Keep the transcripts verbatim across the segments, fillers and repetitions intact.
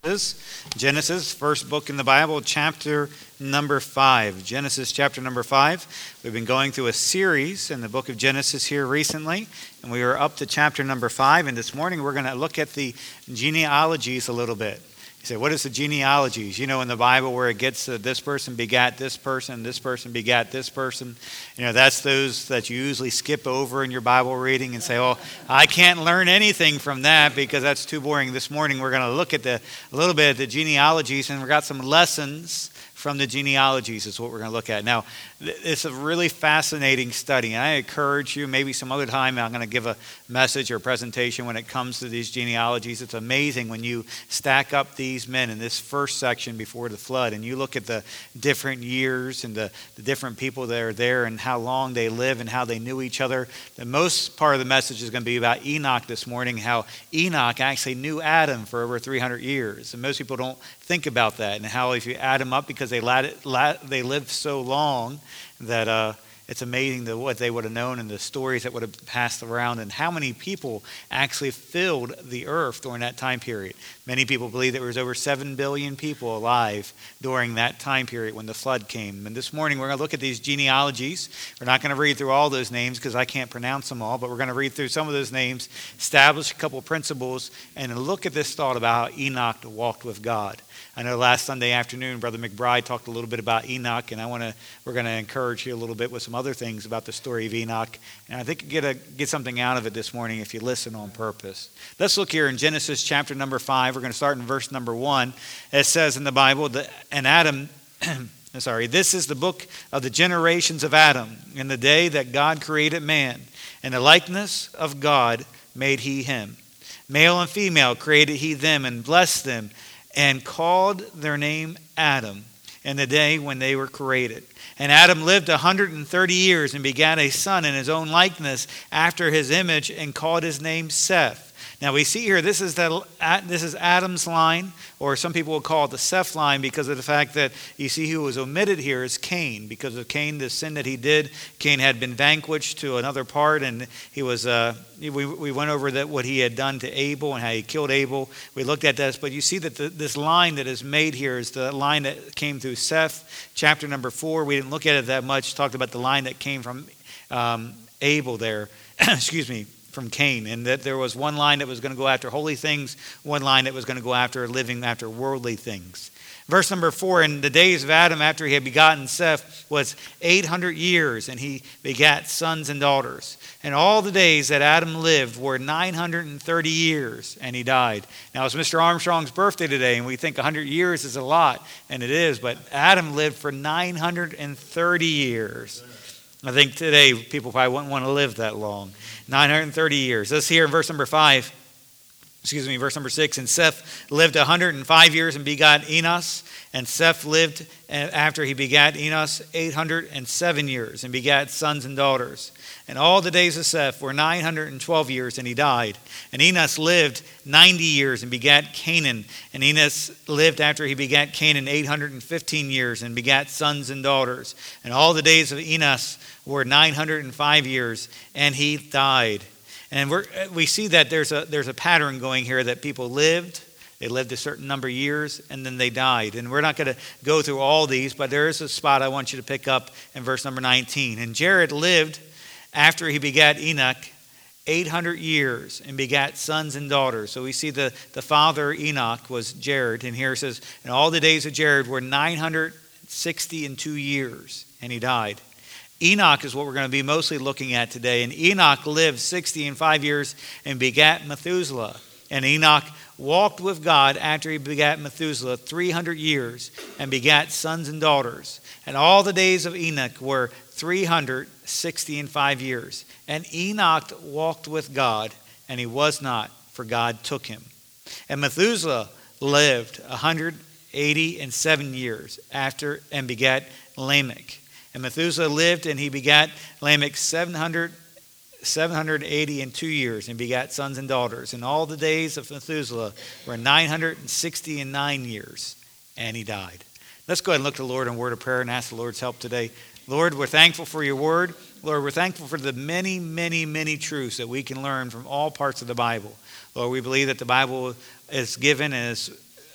Genesis, first book in the Bible, chapter number five. Genesis chapter number five. We've been going through a series in the book of Genesis here recently, and we are up to chapter number five. And this morning we're going to look at the genealogies a little bit. You say, what is the genealogies? You know, in the Bible where it gets uh, this person begat this person, this person begat this person. You know, that's those that you usually skip over in your Bible reading and say, oh, I can't learn anything from that because that's too boring. This morning we're going to look at the a little bit at the genealogies, and we've got some lessons from the genealogies is what we're going to look at. Now, it's a really fascinating study, and I encourage you, maybe some other time I'm going to give a message or presentation when it comes to these genealogies. It's amazing when you stack up these men in this first section before the flood, and you look at the different years and the, the different people that are there and how long they live and how they knew each other. The most part of the message is going to be about Enoch this morning, how Enoch actually knew Adam for over three hundred years, and most people don't think about that, and how if you add them up, because they they lived so long that uh, it's amazing the, what they would have known and the stories that would have passed around and how many people actually filled the earth during that time period. Many people believe there was over seven billion people alive during that time period when the flood came. And this morning we're going to look at these genealogies. We're not going to read through all those names because I can't pronounce them all, but we're going to read through some of those names, establish a couple of principles, and look at this thought about how Enoch walked with God. I know last Sunday afternoon, Brother McBride talked a little bit about Enoch, and I want to we're going to encourage you a little bit with some other things about the story of Enoch. And I think you get a get something out of it this morning if you listen on purpose. Let's look here in Genesis chapter number five. We're going to start in verse number one. It says in the Bible that, and Adam, sorry, this is the book of the generations of Adam, in the day that God created man. In the likeness of God made he him. Male and female created he them and blessed them, and called their name Adam in the day when they were created. And Adam lived one hundred thirty years and begat a son in his own likeness after his image, and called his name Seth. Now we see here, this is the, this is Adam's line, or some people will call it the Seth line, because of the fact that you see who was omitted here is Cain. Because of Cain, the sin that he did, Cain had been vanquished to another part, and he was. Uh, we, we went over that what he had done to Abel and how he killed Abel. We looked at this, but you see that the, this line that is made here is the line that came through Seth, chapter number four. We didn't look at it that much. Talked about the line that came from um, Abel there. Excuse me. From Cain, and that there was one line that was going to go after holy things, one line that was going to go after living after worldly things. Verse number four, in the days of Adam after he had begotten Seth was eight hundred years, and he begat sons and daughters. And all the days that Adam lived were nine hundred thirty years, and he died. Now it's Mister Armstrong's birthday today, and we think one hundred years is a lot, and it is, but Adam lived for nine hundred thirty years. I think today people probably wouldn't want to live that long. nine hundred thirty years. Let's hear in verse number five. Excuse me, verse number six. And Seth lived one hundred five years and begot Enos. And Seth lived after he begat Enos eight hundred seven years and begat sons and daughters. And all the days of Seth were nine hundred twelve years, and he died. And Enos lived ninety years and begat Canaan. And Enos lived after he begat Canaan eight hundred fifteen years and begat sons and daughters. And all the days of Enos were nine hundred five years, and he died. And we're, we see that there's a there's a pattern going here that people lived. They lived a certain number of years, and then they died. And we're not going to go through all these, but there is a spot I want you to pick up in verse number nineteen. And Jared lived after he begat Enoch eight hundred years and begat sons and daughters. So we see the, the father Enoch was Jared. And here it says, and all the days of Jared were nine hundred sixty and two years, and he died. Enoch is what we're going to be mostly looking at today. And Enoch lived sixty and five years and begat Methuselah. And Enoch walked with God after he begat Methuselah three hundred years and begat sons and daughters. And all the days of Enoch were three hundred sixty and five years. And Enoch walked with God, and he was not, for God took him. And Methuselah lived one hundred eighty and seven years after and begat Lamech. And Methuselah lived, and he begat Lamech seven hundred, seven hundred eighty and two years, and begat sons and daughters. And all the days of Methuselah were nine hundred sixty and nine years, and he died. Let's go ahead and look to the Lord in a word of prayer and ask the Lord's help today. Lord, we're thankful for your word. Lord, we're thankful for the many, many, many truths that we can learn from all parts of the Bible. Lord, we believe that the Bible is given and is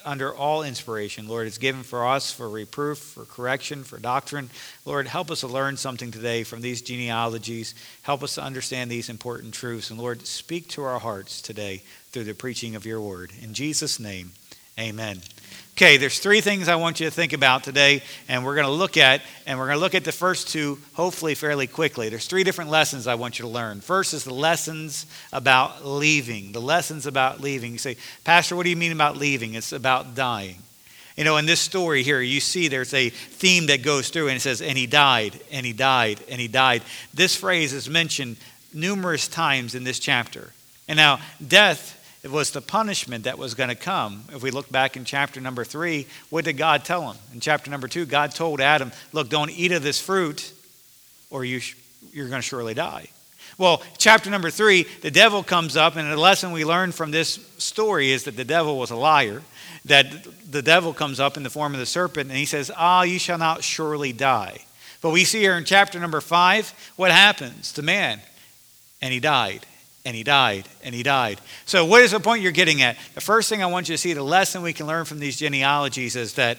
under all inspiration. Lord, it's given for us for reproof, for correction, for doctrine. Lord, help us to learn something today from these genealogies. Help us to understand these important truths. And Lord, speak to our hearts today through the preaching of your word. In Jesus' name, amen. Okay, there's three things I want you to think about today, and we're going to look at, and we're going to look at the first two, hopefully fairly quickly. There's three different lessons I want you to learn. First is the lessons about leaving. The lessons about leaving. You say, Pastor, what do you mean about leaving? It's about dying. You know, in this story here, you see there's a theme that goes through, and it says, and he died, and he died, and he died. This phrase is mentioned numerous times in this chapter. And now, death, it was the punishment that was going to come. If we look back in chapter number three, what did God tell him? In chapter number two, God told Adam, look, don't eat of this fruit or you sh- you're going to surely die. Well, chapter number three, the devil comes up, and the lesson we learn from this story is that the devil was a liar, that the devil comes up in the form of the serpent, and he says, ah, you shall not surely die. But we see here in chapter number five, what happens to man? And he died. And he died, and he died. So what is the point you're getting at? The first thing I want you to see, the lesson we can learn from these genealogies is that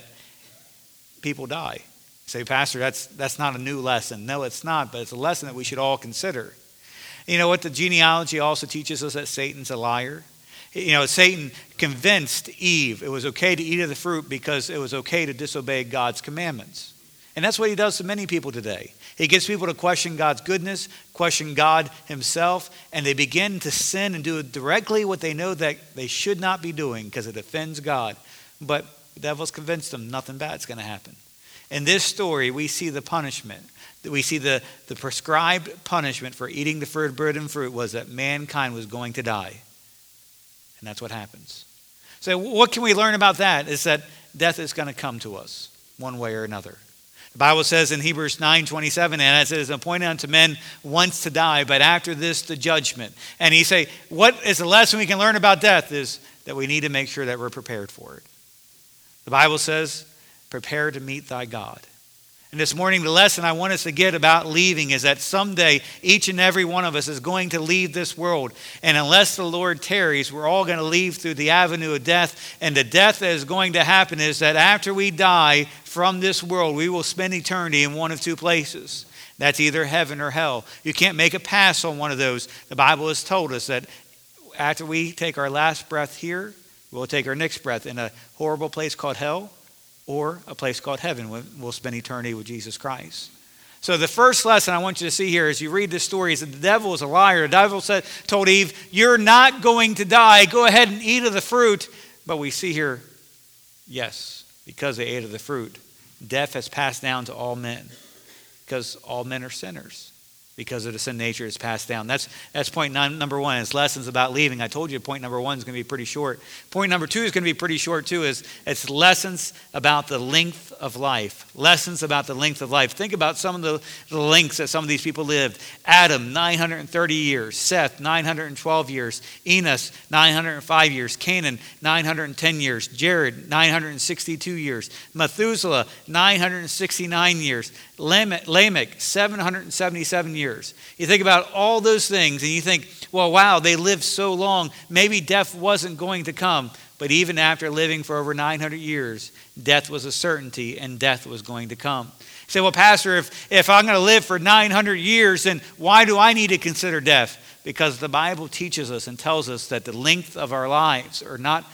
people die. You say, Pastor, that's that's not a new lesson. No, it's not, but it's a lesson that we should all consider. You know what the genealogy also teaches us? That Satan's a liar. You know, Satan convinced Eve it was okay to eat of the fruit because it was okay to disobey God's commandments. And that's what he does to many people today. He gets people to question God's goodness, question God himself, and they begin to sin and do directly what they know that they should not be doing because it offends God. But the devil's convinced them nothing bad's going to happen. In this story, we see the punishment. We see the, the prescribed punishment for eating the forbidden fruit was that mankind was going to die. And that's what happens. So what can we learn about that? Is that death is going to come to us one way or another. The Bible says in Hebrews nine twenty-seven, and as it is appointed unto men once to die, but after this the judgment. And he say, what is the lesson we can learn about death is that we need to make sure that we're prepared for it. The Bible says, prepare to meet thy God. And this morning, the lesson I want us to get about leaving is that someday each and every one of us is going to leave this world. And unless the Lord tarries, we're all going to leave through the avenue of death. And the death that is going to happen is that after we die from this world, we will spend eternity in one of two places. That's either heaven or hell. You can't make a pass on one of those. The Bible has told us that after we take our last breath here, we'll take our next breath in a horrible place called hell, or a place called heaven. We'll spend eternity with Jesus Christ. So the first lesson I want you to see here as you read this story is that the devil is a liar. The devil said, told Eve, you're not going to die. Go ahead and eat of the fruit. But we see here, yes, because they ate of the fruit, death has passed down to all men. Because all men are sinners. Because of the sin nature is passed down. That's that's point nine, number one. It's lessons about leaving. I told you point number one is going to be pretty short. Point number two is going to be pretty short too. Is it's lessons about the length of life. Lessons about the length of life. Think about some of the, the lengths that some of these people lived. Adam, nine hundred thirty years. Seth, nine hundred twelve years. Enos, nine hundred five years. Canaan, nine hundred ten years. Jared, nine hundred sixty-two years. Methuselah, nine hundred sixty-nine years. Lamech, seven hundred seventy-seven years. You think about all those things and you think, well, wow, they lived so long. Maybe death wasn't going to come. But even after living for over nine hundred years, death was a certainty and death was going to come. You say, well, Pastor, if, if I'm going to live for nine hundred years, then why do I need to consider death? Because the Bible teaches us and tells us that the length of our lives are not,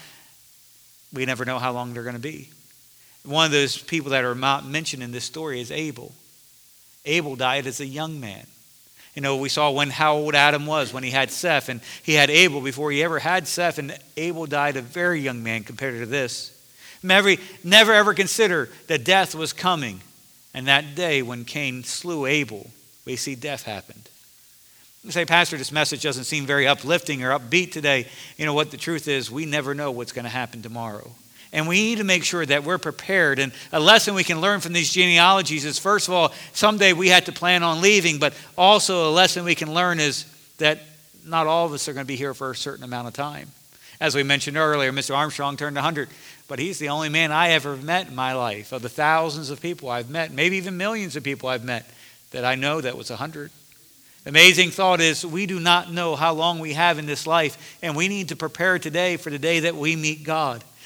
we never know how long they're going to be. One of those people that are mentioned in this story is Abel. Abel died as a young man. You know, we saw when how old Adam was when he had Seth, and he had Abel before he ever had Seth, and Abel died a very young man compared to this. Never, never ever consider that death was coming. And that day when Cain slew Abel, we see death happened. You say, Pastor, this message doesn't seem very uplifting or upbeat today. You know what the truth is? We never know what's going to happen tomorrow. And we need to make sure that we're prepared. And a lesson we can learn from these genealogies is, first of all, someday we had to plan on leaving. But also a lesson we can learn is that not all of us are going to be here for a certain amount of time. As we mentioned earlier, Mister Armstrong turned one hundred. But he's the only man I ever met in my life. Of the thousands of people I've met, maybe even millions of people I've met, that I know that was one hundred. The amazing thought is we do not know how long we have in this life. And we need to prepare today for the day that we meet God.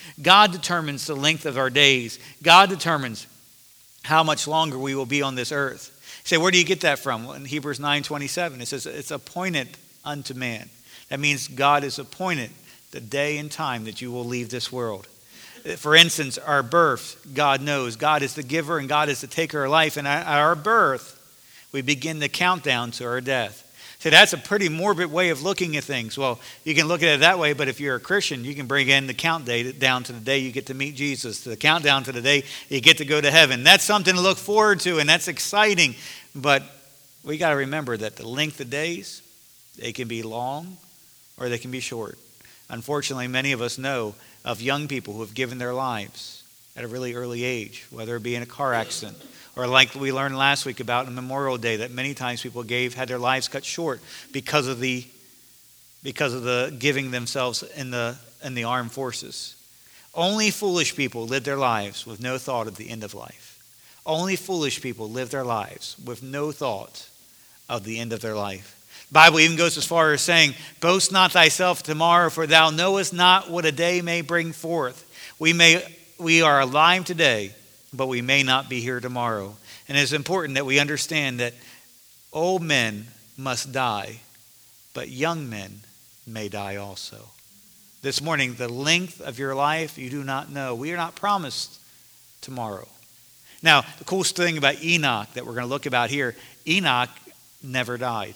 God determines the length of our days. God determines how much longer we will be on this earth. You say, where do you get that from? Well, in Hebrews nine twenty-seven, it says, it's appointed unto man. That means God has appointed the day and time that you will leave this world. For instance, our birth, God knows. God is the giver and God is the taker of life. And at our birth, we begin the countdown to our death. So that's a pretty morbid way of looking at things. Well, you can look at it that way, but if you're a Christian, you can bring in the countdown to the day you get to meet Jesus, to the countdown to the day you get to go to heaven. That's something to look forward to, and that's exciting. But we got to remember that the length of days, they can be long or they can be short. Unfortunately, many of us know of young people who have given their lives at a really early age, whether it be in a car accident, or like we learned last week about on Memorial Day, that many times people gave had their lives cut short because of the because of the giving themselves in the in the armed forces. Only foolish people live their lives with no thought of the end of life. Only foolish people live their lives with no thought of the end of their life. The Bible even goes as far as saying, boast not thyself tomorrow, for thou knowest not what a day may bring forth. We may we are alive today, but we may not be here tomorrow. And it's important that we understand that old men must die, but young men may die also. This morning, the length of your life, you do not know. We are not promised tomorrow. Now, the coolest thing about Enoch that we're going to look about here, Enoch never died.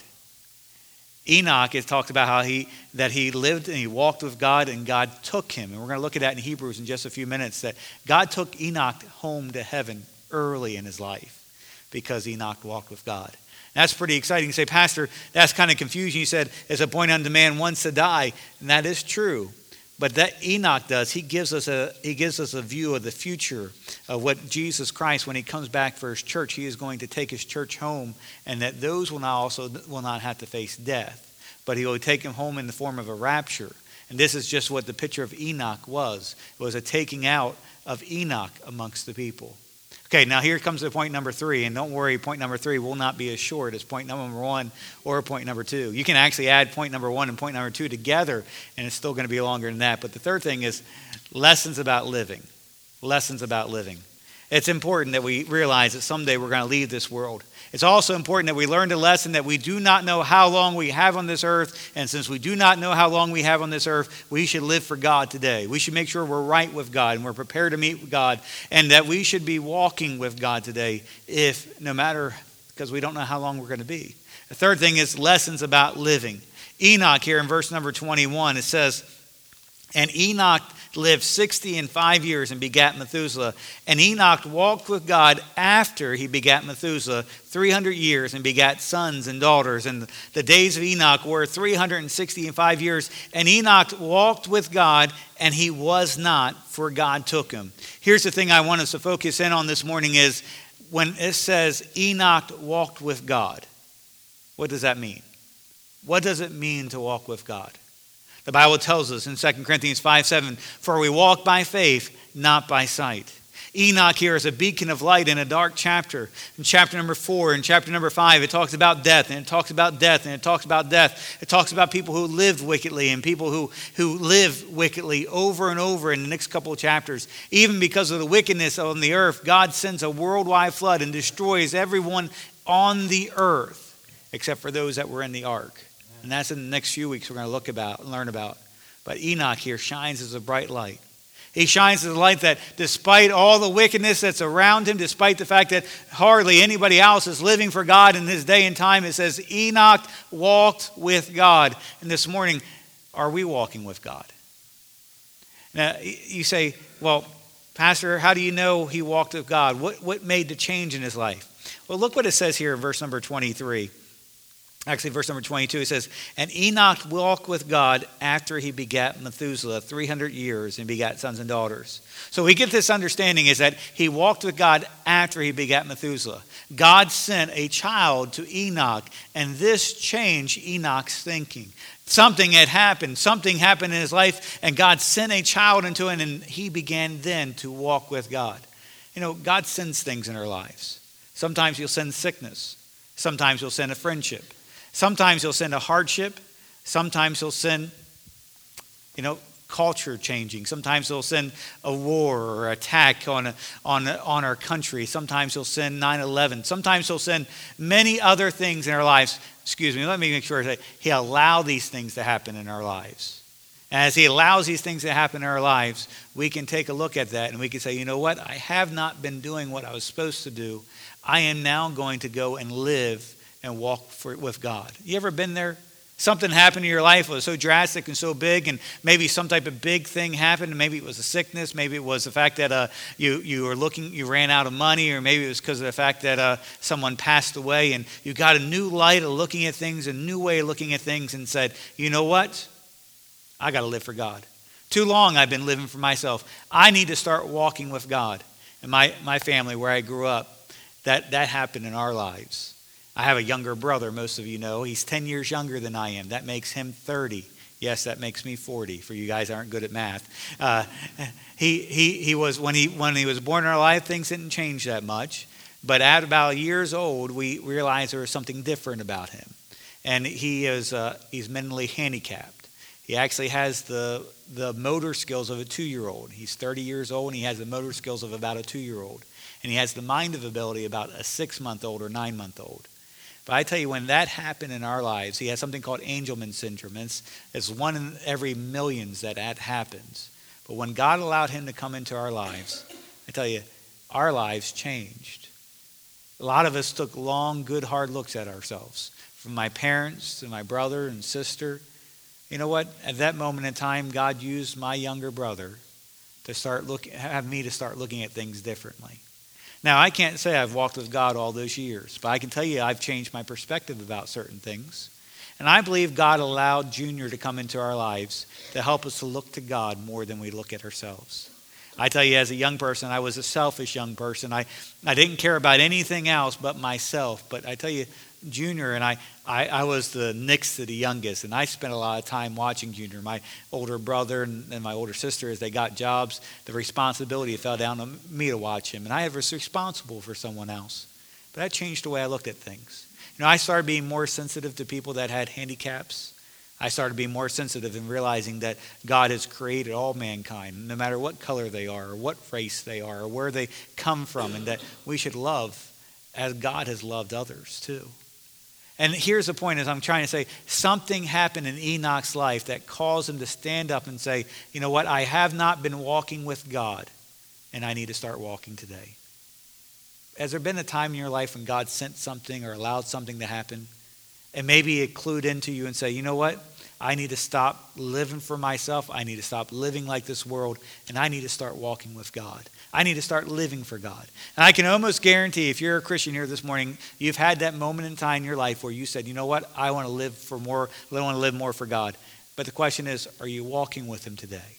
Enoch, it talks about how he that he lived and he walked with God and God took him. And we're going to look at that in Hebrews in just a few minutes, that God took Enoch home to heaven early in his life because Enoch walked with God. And that's pretty exciting. You say, Pastor, that's kind of confusing. You said, it's appointed unto man once to die. And that is true. But that Enoch does, he gives us a he gives us a view of the future of what Jesus Christ, when he comes back for his church, he is going to take his church home, and that those will not also will not have to face death, but he will take them home in the form of a rapture. And this is just what the picture of Enoch was. It was a taking out of Enoch amongst the people. Okay, now here comes the point number three, and don't worry, point number three will not be as short as point number one or point number two. You can actually add point number one and point number two together, and it's still going to be longer than that. But the third thing is lessons about living. Lessons about living. It's important that we realize that someday we're going to leave this world. It's also important that we learn the lesson that we do not know how long we have on this earth, and since we do not know how long we have on this earth, we should live for God today. We should make sure we're right with God and we're prepared to meet with God, and that we should be walking with God today, if no matter, because we don't know how long we're going to be. The third thing is lessons about living. Enoch, here in verse number twenty-one, it says, and Enoch lived sixty and five years and begat Methuselah. And Enoch walked with God after he begat Methuselah three hundred years and begat sons and daughters. And the days of Enoch were three hundred sixty and five years. And Enoch walked with God, and he was not, for God took him. Here's the thing I want us to focus in on this morning is when it says Enoch walked with God. What does that mean? What does it mean to walk with God? The Bible tells us in Second Corinthians five seven, for we walk by faith, not by sight. Enoch here is a beacon of light in a dark chapter. In chapter number four and chapter number five, it talks about death, and it talks about death, and it talks about death. It talks about people who lived wickedly and people who, who live wickedly over and over in the next couple of chapters. Even because of the wickedness on the earth, God sends a worldwide flood and destroys everyone on the earth except for those that were in the ark. And that's in the next few weeks we're going to look about and learn about. But Enoch here shines as a bright light. He shines as a light that despite all the wickedness that's around him, despite the fact that hardly anybody else is living for God in this day and time, it says Enoch walked with God. And this morning, are we walking with God? Now, you say, well, Pastor, how do you know he walked with God? What, what made the change in his life? Well, look what it says here in verse number twenty-three. Actually, verse number twenty-two, it says, and Enoch walked with God after he begat Methuselah three hundred years and begat sons and daughters. So we get this understanding is that he walked with God after he begat Methuselah. God sent a child to Enoch, and this changed Enoch's thinking. Something had happened. Something happened in his life, and God sent a child into him, and he began then to walk with God. You know, God sends things in our lives. Sometimes he'll send sickness. Sometimes he'll send a friendship. Sometimes he'll send a hardship. Sometimes he'll send, you know, culture changing. Sometimes he'll send a war or attack on, a, on, a, on our country. Sometimes he'll send nine eleven. Sometimes he'll send many other things in our lives. Excuse me, let me make sure that he allows these things to happen in our lives. And as he allows these things to happen in our lives, we can take a look at that and we can say, you know what? I have not been doing what I was supposed to do. I am now going to go and live and walk for, with God. You ever been there? Something happened in your life, it was so drastic and so big, and maybe some type of big thing happened. Maybe it was a sickness. Maybe it was the fact that uh, you you were looking, you ran out of money, or maybe it was because of the fact that uh, someone passed away, and you got a new light of looking at things, a new way of looking at things, and said, you know what? I got to live for God. Too long I've been living for myself. I need to start walking with God. And my my family, where I grew up, that that happened in our lives. I have a younger brother, most of you know. He's ten years younger than I am. That makes him thirty. Yes, that makes me forty, for you guys aren't good at math. Uh, he, he, he was when he, when he was born in our life, things didn't change that much. But at about years old, we realized there was something different about him. And he is uh, he's mentally handicapped. He actually has the, the motor skills of a two-year-old. He's thirty years old, and he has the motor skills of about a two-year-old. And he has the mind of ability about a six-month-old or nine-month-old. But I tell you, when that happened in our lives, he has something called Angelman syndrome. It's, it's one in every millions that that happens. But when God allowed him to come into our lives, I tell you, our lives changed. A lot of us took long, good, hard looks at ourselves. From my parents to my brother and sister. You know what? At that moment in time, God used my younger brother to start look, have me to start looking at things differently. Now, I can't say I've walked with God all those years, but I can tell you I've changed my perspective about certain things. And I believe God allowed Junior to come into our lives to help us to look to God more than we look at ourselves. I tell you, as a young person, I was a selfish young person. I, I didn't care about anything else but myself. But I tell you, Junior and I, I, I was the next to the youngest, and I spent a lot of time watching Junior. My older brother and, and my older sister, as they got jobs, the responsibility fell down on me to watch him, and I was responsible for someone else. But that changed the way I looked at things. You know, I started being more sensitive to people that had handicaps. I started being more sensitive and realizing that God has created all mankind, no matter what color they are, or what race they are, or where they come from, and that we should love as God has loved others too. And here's the point, as I'm trying to say, something happened in Enoch's life that caused him to stand up and say, you know what, I have not been walking with God, and I need to start walking today. Has there been a time in your life when God sent something or allowed something to happen, and maybe it clued into you and say, you know what, I need to stop living for myself, I need to stop living like this world, and I need to start walking with God. I need to start living for God. And I can almost guarantee, if you're a Christian here this morning, you've had that moment in time in your life where you said, you know what, I want to live for more, I want to live more for God. But the question is, are you walking with him today?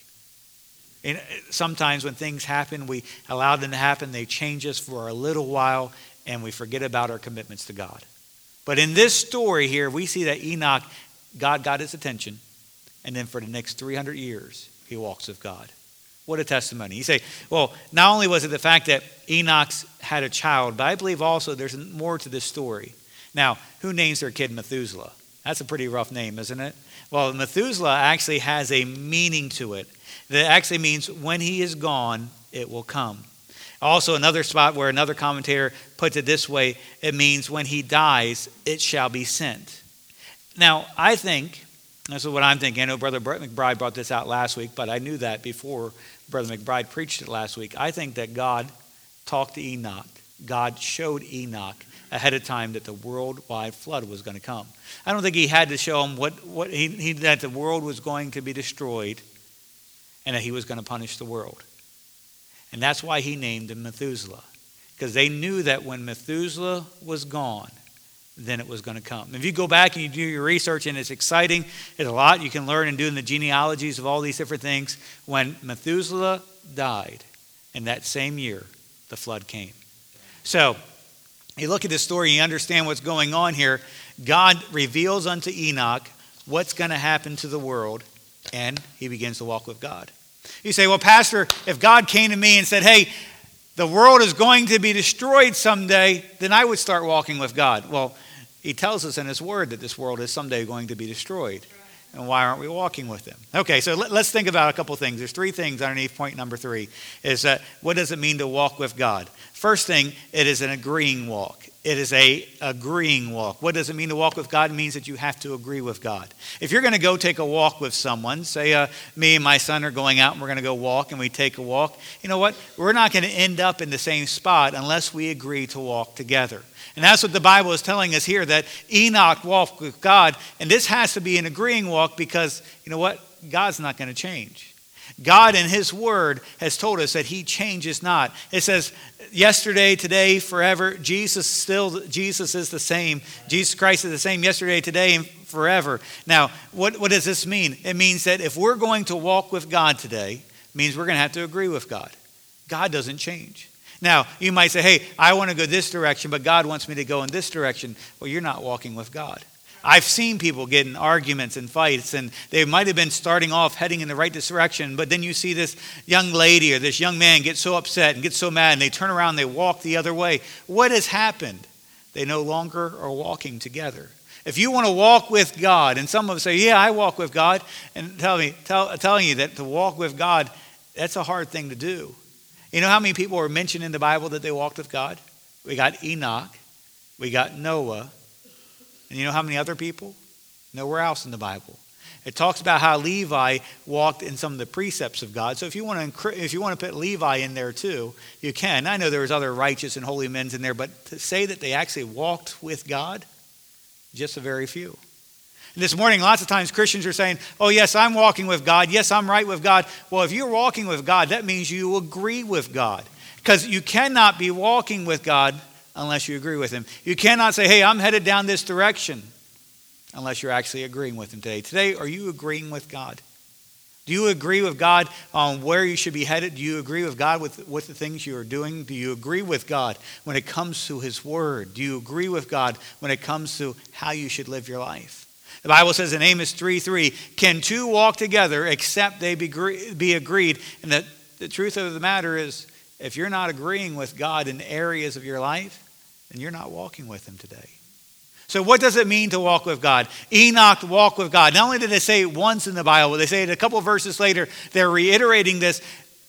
And sometimes when things happen, we allow them to happen, they change us for a little while, and we forget about our commitments to God. But in this story here, we see that Enoch, God got his attention, and then for the next three hundred years, he walks with God. What a testimony. You say, well, not only was it the fact that Enoch had a child, but I believe also there's more to this story. Now, who names their kid Methuselah? That's a pretty rough name, isn't it? Well, Methuselah actually has a meaning to it. That actually means when he is gone, it will come. Also, another spot where another commentator puts it this way, it means when he dies, it shall be sent. Now, I think, this is what I'm thinking. I know Brother McBride brought this out last week, but I knew that before Brother McBride preached it last week. I think that God talked to Enoch. God showed Enoch ahead of time that the worldwide flood was going to come. I don't think he had to show him what, what he, he, that the world was going to be destroyed and that he was going to punish the world. And that's why he named him Methuselah. Because they knew that when Methuselah was gone, then it was going to come. If you go back and you do your research, and it's exciting, there's a lot you can learn in doing the genealogies of all these different things. When Methuselah died, in that same year, the flood came. So, you look at this story, you understand what's going on here. God reveals unto Enoch what's going to happen to the world, and he begins to walk with God. You say, well, Pastor, if God came to me and said, hey, the world is going to be destroyed someday, then I would start walking with God. Well, he tells us in his word that this world is someday going to be destroyed. And why aren't we walking with him? Okay, so let, let's think about a couple things. There's three things underneath point number three. Is that what does it mean to walk with God? First thing, it is an agreeing walk. It is a agreeing walk. What does it mean to walk with God? It means that you have to agree with God. If you're going to go take a walk with someone, say uh, me and my son are going out and we're going to go walk and we take a walk, you know what? We're not going to end up in the same spot unless we agree to walk together. And that's what the Bible is telling us here, that Enoch walked with God. And this has to be an agreeing walk because, you know what? God's not going to change. God in his word has told us that he changes not. It says yesterday, today, forever. Jesus still, Jesus is the same. Jesus Christ is the same yesterday, today, and forever. Now, what, what does this mean? It means that if we're going to walk with God today, it means we're going to have to agree with God. God doesn't change. Now, you might say, hey, I want to go this direction, but God wants me to go in this direction. Well, you're not walking with God. I've seen people get in arguments and fights, and they might have been starting off heading in the right direction, but then you see this young lady or this young man get so upset and get so mad, and they turn around and they walk the other way. What has happened? They no longer are walking together. If you want to walk with God, and some of us say, yeah, I walk with God, and tell me, tell, telling you that to walk with God, that's a hard thing to do. You know how many people are mentioned in the Bible that they walked with God? We got Enoch. We got Noah. And you know how many other people? Nowhere else in the Bible. It talks about how Levi walked in some of the precepts of God. So if you want to if you want to put Levi in there too, you can. I know there was other righteous and holy men in there, but to say that they actually walked with God, just a very few. And this morning, lots of times Christians are saying, oh, yes, I'm walking with God. Yes, I'm right with God. Well, if you're walking with God, that means you agree with God. Because you cannot be walking with God unless you agree with him. You cannot say, hey, I'm headed down this direction unless you're actually agreeing with him today. Today, are you agreeing with God? Do you agree with God on where you should be headed? Do you agree with God with, with the things you are doing? Do you agree with God when it comes to his word? Do you agree with God when it comes to how you should live your life? The Bible says in Amos three three, can two walk together except they be, be agreed? And the, the truth of the matter is, if you're not agreeing with God in areas of your life, then you're not walking with him today. So what does it mean to walk with God? Enoch walked with God. Not only did they say it once in the Bible, they say it a couple of verses later. They're reiterating this.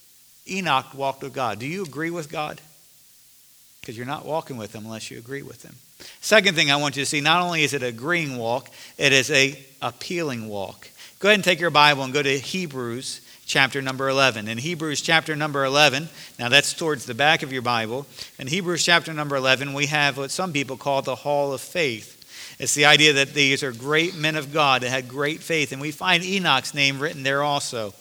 Enoch walked with God. Do you agree with God? Because you're not walking with him unless you agree with him. Second thing I want you to see, not only is it an agreeing walk, it is a appealing walk. Go ahead and take your Bible and go to Hebrews chapter number eleven. In Hebrews chapter number eleven, now that's towards the back of your Bible. In Hebrews chapter number eleven, we have what some people call the hall of faith. It's the idea that these are great men of God that had great faith. And we find Enoch's name written there also.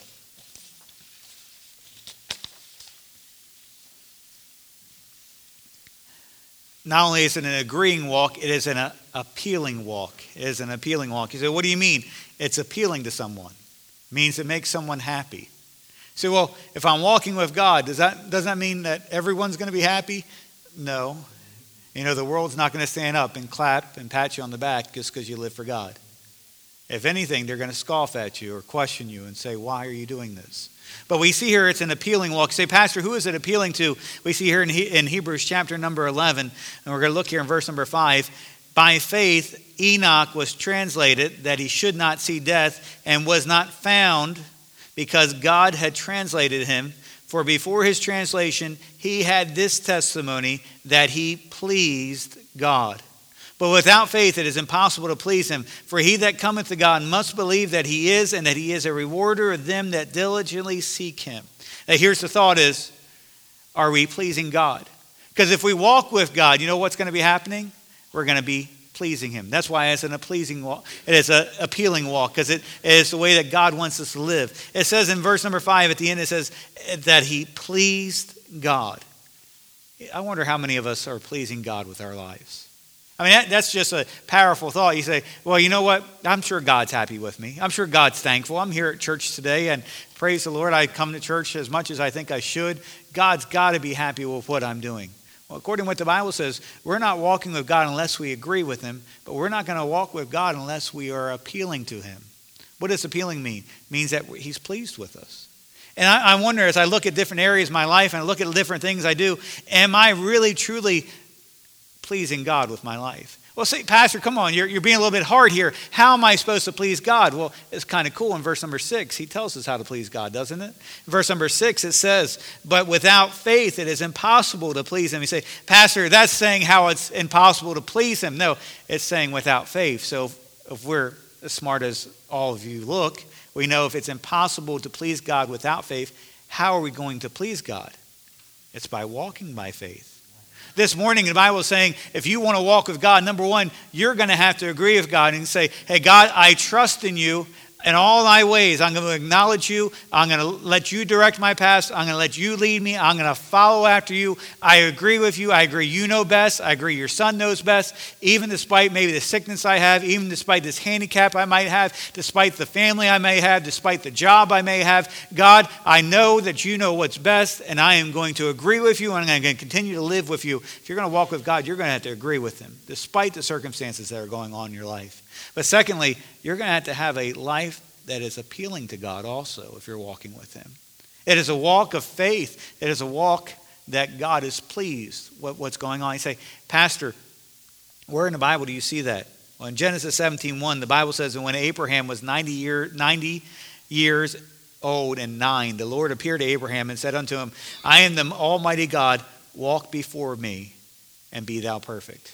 Not only is it an agreeing walk, it is an uh, appealing walk. It is an appealing walk. You say, what do you mean? It's appealing to someone. It means it makes someone happy. So, well, if I'm walking with God, does that, does that mean that everyone's going to be happy? No. You know, the world's not going to stand up and clap and pat you on the back just because you live for God. If anything, they're going to scoff at you or question you and say, why are you doing this? But we see here it's an appealing walk. Say, Pastor, who is it appealing to? We see here in, he- in Hebrews chapter number eleven, and we're going to look here in verse number five. By faith, Enoch was translated that he should not see death and was not found because God had translated him. For before his translation, he had this testimony that he pleased God. But without faith, it is impossible to please him. For he that cometh to God must believe that he is, and that he is a rewarder of them that diligently seek him. Now, here's the thought is, are we pleasing God? Because if we walk with God, you know what's going to be happening? We're going to be pleasing him. That's why it's an a pleasing walk. It is an appealing walk, because it is the way that God wants us to live. It says in verse number five at the end, it says that he pleased God. I wonder how many of us are pleasing God with our lives. I mean, that, that's just a powerful thought. You say, well, you know what? I'm sure God's happy with me. I'm sure God's thankful. I'm here at church today, and praise the Lord, I come to church as much as I think I should. God's got to be happy with what I'm doing. Well, according to what the Bible says, we're not walking with God unless we agree with him, but we're not going to walk with God unless we are appealing to him. What does appealing mean? It means that he's pleased with us. And I, I wonder, as I look at different areas of my life and I look at different things I do, am I really, truly pleasing God with my life? Well, say, Pastor, come on, you're, you're being a little bit hard here. How am I supposed to please God? Well, it's kind of cool. In verse number six, he tells us how to please God, doesn't it? In verse number six, it says, but without faith, it is impossible to please him. You say, Pastor, that's saying how it's impossible to please him. No, it's saying without faith. So if, if we're as smart as all of you look, we know if it's impossible to please God without faith, how are we going to please God? It's by walking by faith. This morning, the Bible is saying, if you want to walk with God, number one, you're going to have to agree with God and say, hey, God, I trust in you in all thy ways. I'm going to acknowledge you. I'm going to let you direct my path. I'm going to let you lead me. I'm going to follow after you. I agree with you. I agree you know best. I agree your son knows best. Even despite maybe the sickness I have, even despite this handicap I might have, despite the family I may have, despite the job I may have, God, I know that you know what's best, and I am going to agree with you, and I'm going to continue to live with you. If you're going to walk with God, you're going to have to agree with him, despite the circumstances that are going on in your life. But secondly, you're going to have to have a life that is appealing to God also if you're walking with him. It is a walk of faith. It is a walk that God is pleased with what's going on. You say, Pastor, where in the Bible do you see that? Well, in Genesis seventeen one, the Bible says that when Abraham was ninety, year, ninety years old and nine, the Lord appeared to Abraham and said unto him, I am the Almighty God, walk before me and be thou perfect.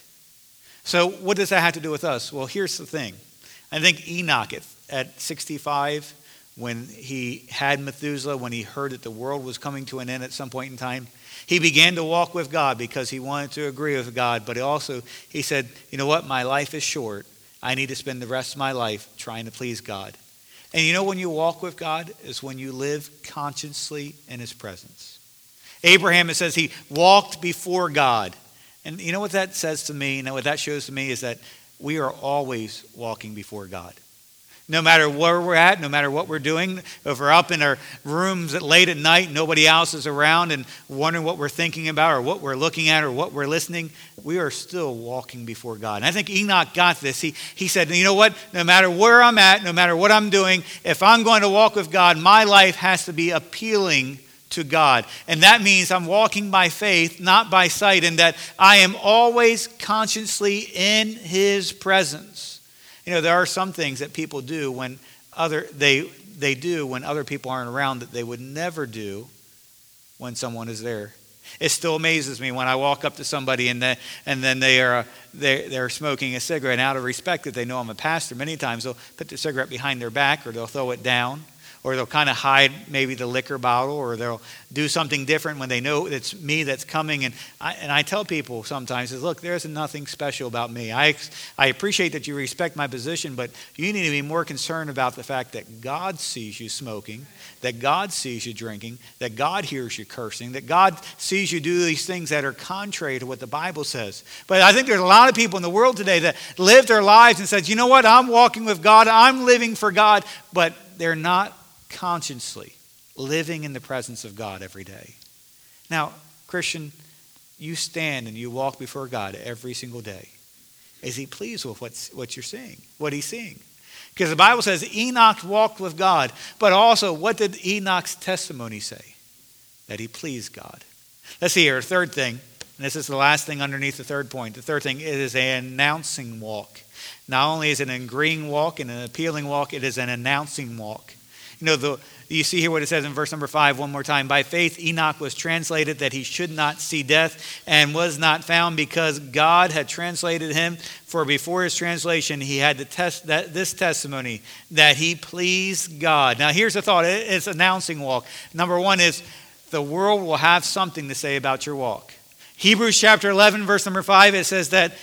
So what does that have to do with us? Well, here's the thing. I think Enoch at, at sixty-five, when he had Methuselah, when he heard that the world was coming to an end at some point in time, he began to walk with God because he wanted to agree with God. But he also, he said, you know what? My life is short. I need to spend the rest of my life trying to please God. And you know when you walk with God is when you live consciously in his presence. Abraham, it says he walked before God. And you know what that says to me? You know what that shows to me is that we are always walking before God. No matter where we're at, no matter what we're doing, if we're up in our rooms at late at night, nobody else is around and wondering what we're thinking about or what we're looking at or what we're listening, we are still walking before God. And I think Enoch got this. He, he said, you know what? No matter where I'm at, no matter what I'm doing, if I'm going to walk with God, my life has to be appealing to God. And that means I'm walking by faith, not by sight, and that I am always consciously in his presence. You know, there are some things that people do when other they they do when other people aren't around that they would never do when someone is there. It still amazes me when I walk up to somebody and then and then they are they they're smoking a cigarette. And out of respect that they know I'm a pastor, many times they'll put the cigarette behind their back or they'll throw it down. Or they'll kind of hide maybe the liquor bottle, or they'll do something different when they know it's me that's coming. And I, and I tell people sometimes, is, look, there's nothing special about me. I, I appreciate that you respect my position, but you need to be more concerned about the fact that God sees you smoking, that God sees you drinking, that God hears you cursing, that God sees you do these things that are contrary to what the Bible says. But I think there's a lot of people in the world today that live their lives and says, you know what, I'm walking with God, I'm living for God, but they're not consciously living in the presence of God every day. Now, Christian, you stand and you walk before God every single day. Is he pleased with what's, what you're seeing, what he's seeing? Because the Bible says Enoch walked with God, but also what did Enoch's testimony say? That he pleased God. Let's see here, a third thing, and this is the last thing underneath the third point. The third thing, it is an announcing walk. Not only is it an agreeing walk and an appealing walk, it is an announcing walk. You know, the, you see here what it says in verse number five one more time. By faith Enoch was translated that he should not see death and was not found because God had translated him. For before his translation he had to test that this testimony that he pleased God. Now here's the thought. It's an announcing walk. Number one is the world will have something to say about your walk. Hebrews chapter eleven verse number five, it says that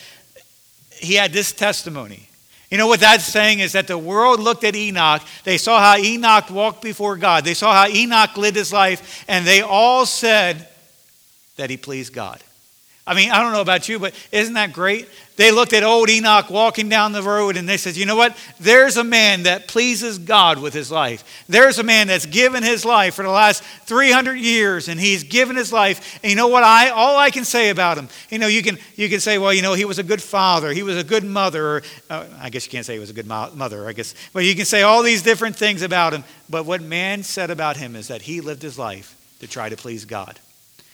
he had this testimony. You know what that's saying is that the world looked at Enoch. They saw how Enoch walked before God. They saw how Enoch lived his life. And they all said that he pleased God. I mean, I don't know about you, but isn't that great? They looked at old Enoch walking down the road and they said, you know what? There's a man that pleases God with his life. There's a man that's given his life for the last three hundred years and he's given his life. And you know what? I all I can say about him, you know, you can you can say, well, you know, he was a good father. He was a good mother. Or, uh, I guess you can't say he was a good mo- mother, I guess. But you can say all these different things about him. But what man said about him is that he lived his life to try to please God.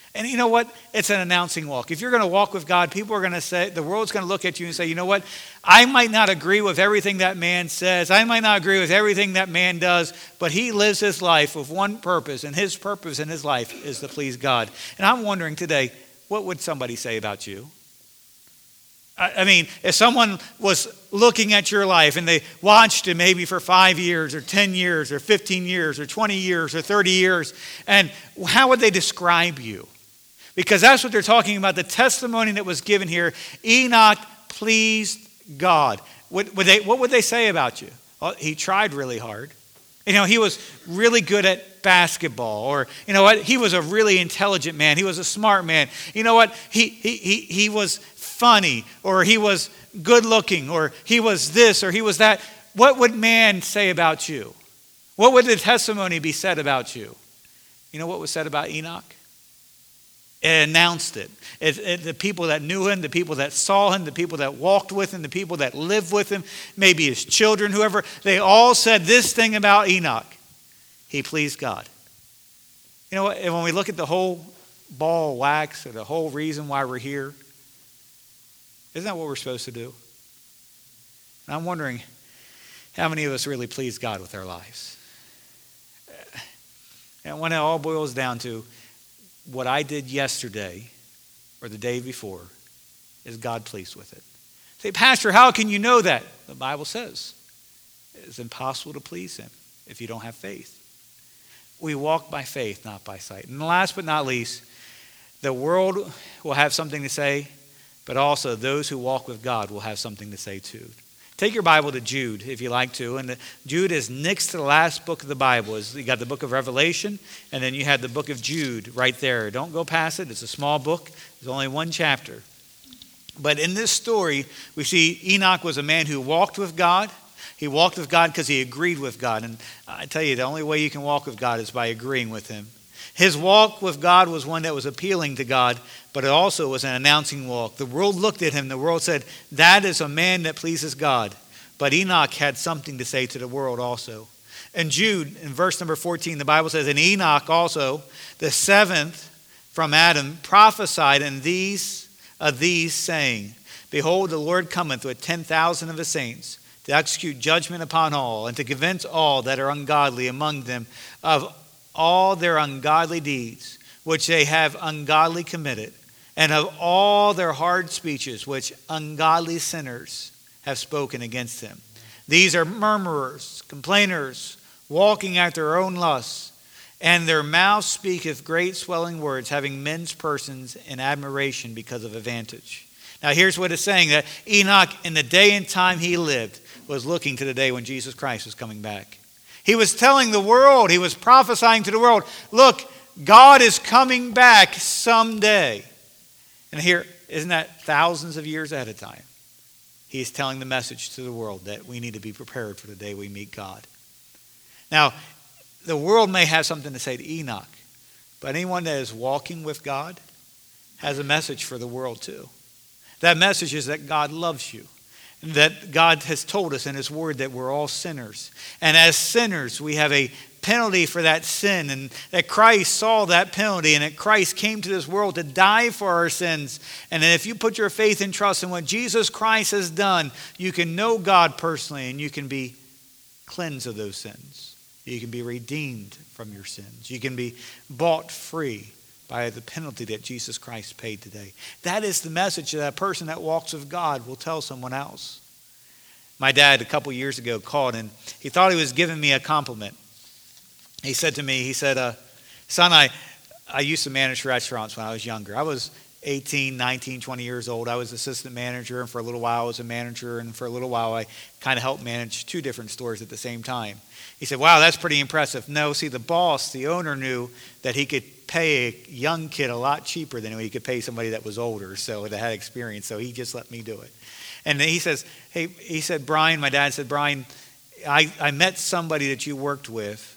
And you know what? It's an announcing walk. If you're going to walk with God, people are going to say, the world's going to look at you and say, you know what? I might not agree with everything that man says. I might not agree with everything that man does, but he lives his life with one purpose, and his purpose in his life is to please God. And I'm wondering today, what would somebody say about you? I mean, if someone was looking at your life and they watched it maybe for five years or ten years or fifteen years or twenty years or thirty years, and how would they describe you? Because that's what they're talking about, the testimony that was given here. Enoch pleased God. What would they, what would they say about you? Well, he tried really hard. You know, he was really good at basketball. Or, you know what, he was a really intelligent man. He was a smart man. You know what, he he he, he was funny, or he was good looking, or he was this, or he was that. What would man say about you? What would the testimony be said about you? You know what was said about Enoch? It announced it. It, it. The people that knew him, the people that saw him, the people that walked with him, the people that lived with him, maybe his children, whoever, they all said this thing about Enoch. He pleased God. You know what? And when we look at the whole ball of wax, or the whole reason why we're here, isn't that what we're supposed to do? And I'm wondering how many of us really please God with our lives. And when it all boils down to what I did yesterday or the day before, is God pleased with it? Say, Pastor, how can you know that? The Bible says it's impossible to please him if you don't have faith. We walk by faith, not by sight. And last but not least, the world will have something to say, but also those who walk with God will have something to say too. Take your Bible to Jude, if you like to. And the, Jude is next to the last book of the Bible. You got the book of Revelation, and then you have the book of Jude right there. Don't go past it. It's a small book. There's only one chapter. But in this story, we see Enoch was a man who walked with God. He walked with God because he agreed with God. And I tell you, the only way you can walk with God is by agreeing with him. His walk with God was one that was appealing to God, but it also was an announcing walk. The world looked at him. The world said, that is a man that pleases God. But Enoch had something to say to the world also. In Jude, in verse number fourteen, the Bible says, and Enoch also, the seventh from Adam, prophesied in these of these, saying, behold, the Lord cometh with ten thousand of his saints, to execute judgment upon all, and to convince all that are ungodly among them of all their ungodly deeds, which they have ungodly committed, and of all their hard speeches, which ungodly sinners have spoken against him. These are murmurers, complainers, walking after their own lusts, and their mouth speaketh great swelling words, having men's persons in admiration because of advantage. Now here's what it's saying, that Enoch, in the day and time he lived, was looking to the day when Jesus Christ was coming back. He was telling the world, he was prophesying to the world, look, God is coming back someday. And here, isn't that thousands of years at a time? He's telling the message to the world that we need to be prepared for the day we meet God. Now, the world may have something to say to Enoch, but anyone that is walking with God has a message for the world too. That message is that God loves you. That God has told us in his word that we're all sinners. And as sinners, we have a penalty for that sin. And that Christ saw that penalty. And that Christ came to this world to die for our sins. And that if you put your faith and trust in what Jesus Christ has done, you can know God personally. And you can be cleansed of those sins. You can be redeemed from your sins. You can be bought free by the penalty that Jesus Christ paid today. That is the message that a person that walks with God will tell someone else. My dad, a couple years ago, called and he thought he was giving me a compliment. He said to me, he said, uh, son, I, I used to manage restaurants when I was younger. I was eighteen, nineteen, twenty years old. I was assistant manager, and for a little while I was a manager, and for a little while I kind of helped manage two different stores at the same time. He said, wow, that's pretty impressive. No, see, the boss, the owner, knew that he could pay a young kid a lot cheaper than he could pay somebody that was older, so that had experience, so he just let me do it. And then he says, hey, he said, Brian, my dad said, Brian, I, I met somebody that you worked with.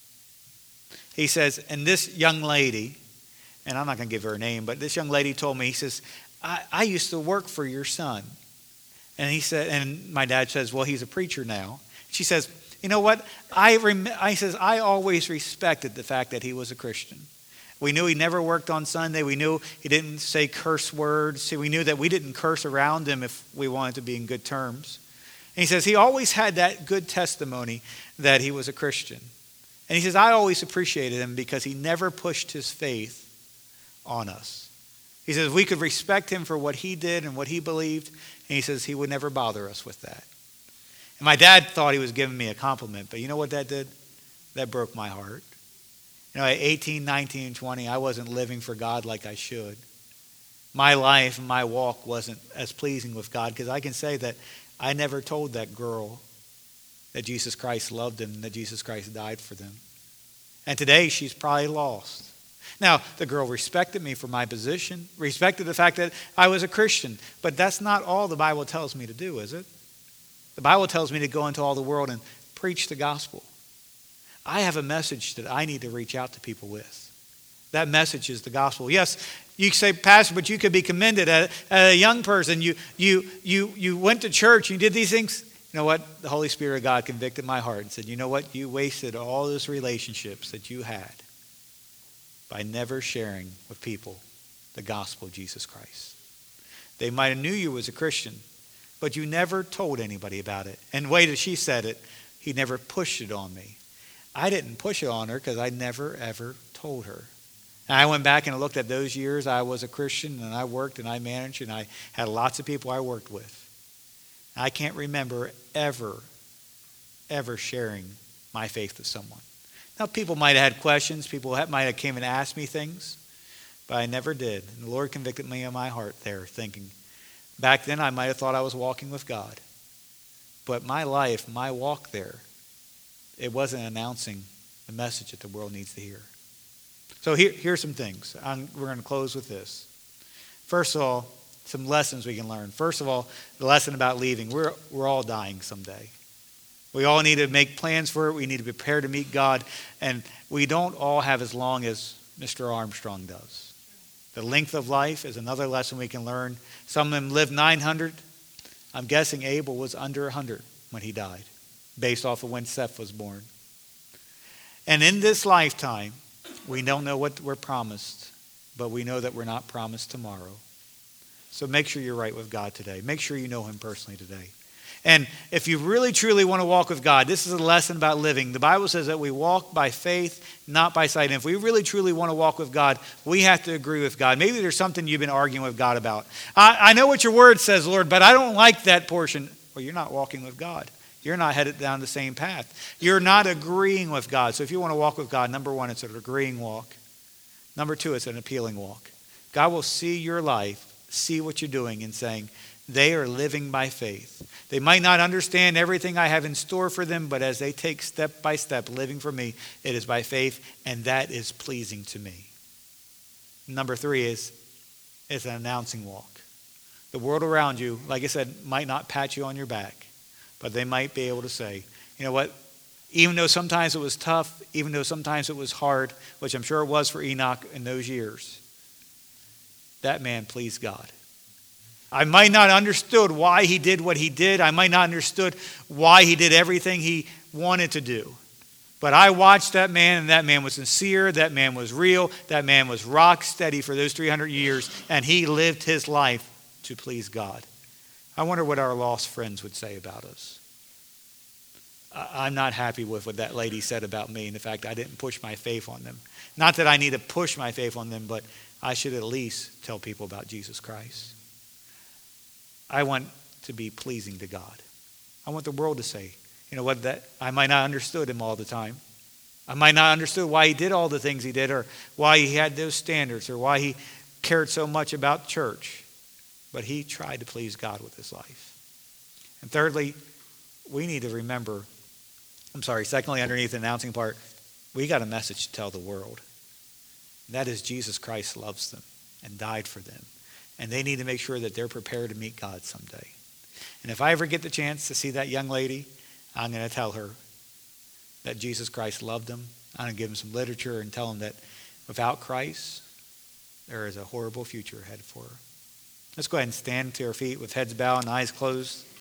He says, and this young lady, and I'm not going to give her a name, but this young lady told me, he says, I, I used to work for your son. And he said, and my dad says, well, he's a preacher now. She says, you know what? I rem- I says, I always respected the fact that he was a Christian. We knew he never worked on Sunday. We knew he didn't say curse words. We knew that we didn't curse around him if we wanted to be in good terms. And he says he always had that good testimony that he was a Christian. And he says, I always appreciated him because he never pushed his faith on us. He says we could respect him for what he did and what he believed. And he says he would never bother us with that. And my dad thought he was giving me a compliment. But you know what that did? That broke my heart. You know, at eighteen, nineteen, twenty, I wasn't living for God like I should. My life and my walk wasn't as pleasing with God because I can say that I never told that girl that Jesus Christ loved them and that Jesus Christ died for them. And today she's probably lost. Now, the girl respected me for my position, respected the fact that I was a Christian, but that's not all the Bible tells me to do, is it? The Bible tells me to go into all the world and preach the gospel. I have a message that I need to reach out to people with. That message is the gospel. Yes, you say, Pastor, but you could be commended as a young person. You, you, you, you went to church, you did these things. You know what? The Holy Spirit of God convicted my heart and said, you know what? You wasted all those relationships that you had by never sharing with people the gospel of Jesus Christ. They might have knew you as a Christian, but you never told anybody about it. And the way that she said it, he never pushed it on me. I didn't push it on her because I never, ever told her. And I went back and looked at those years I was a Christian and I worked and I managed and I had lots of people I worked with. I can't remember ever, ever sharing my faith with someone. Now, people might have had questions. People might have came and asked me things, but I never did. And the Lord convicted me in my heart there, thinking, back then I might have thought I was walking with God. But my life, my walk there, it wasn't announcing the message that the world needs to hear. So here, here's some things. I'm, we're going to close with this. First of all, some lessons we can learn. First of all, the lesson about leaving. We're, we're all dying someday. We all need to make plans for it. We need to prepare to meet God. And we don't all have as long as Mister Armstrong does. The length of life is another lesson we can learn. Some of them lived nine hundred. I'm guessing Abel was under one hundred when he died, based off of when Seth was born. And in this lifetime, we don't know what we're promised, but we know that we're not promised tomorrow. So make sure you're right with God today. Make sure you know him personally today. And if you really truly want to walk with God, this is a lesson about living. The Bible says that we walk by faith, not by sight. And if we really truly want to walk with God, we have to agree with God. Maybe there's something you've been arguing with God about. I, I know what your word says, Lord, but I don't like that portion. Well, you're not walking with God. You're not headed down the same path. You're not agreeing with God. So if you want to walk with God, number one, it's an agreeing walk. Number two, it's an appealing walk. God will see your life, see what you're doing, and saying, they are living by faith. They might not understand everything I have in store for them, but as they take step by step living for me, it is by faith, and that is pleasing to me. Number three is it's an announcing walk. The world around you, like I said, might not pat you on your back, but they might be able to say, you know what, even though sometimes it was tough, even though sometimes it was hard, which I'm sure it was for Enoch in those years, that man pleased God. I might not have understood why he did what he did. I might not have understood why he did everything he wanted to do. But I watched that man, and that man was sincere. That man was real. That man was rock steady for those three hundred years, and he lived his life to please God. I wonder what our lost friends would say about us. I'm not happy with what that lady said about me and the fact I didn't push my faith on them. Not that I need to push my faith on them, but I should at least tell people about Jesus Christ. I want to be pleasing to God. I want the world to say, you know what, that I might not understood him all the time. I might not understood why he did all the things he did, or why he had those standards, or why he cared so much about church. But he tried to please God with his life. And thirdly, we need to remember, I'm sorry, secondly, underneath the announcing part, we got a message to tell the world. And that is Jesus Christ loves them and died for them. And they need to make sure that they're prepared to meet God someday. And if I ever get the chance to see that young lady, I'm going to tell her that Jesus Christ loved them. I'm going to give them some literature and tell them that without Christ, there is a horrible future ahead for her. Let's go ahead and stand to our feet with heads bowed and eyes closed.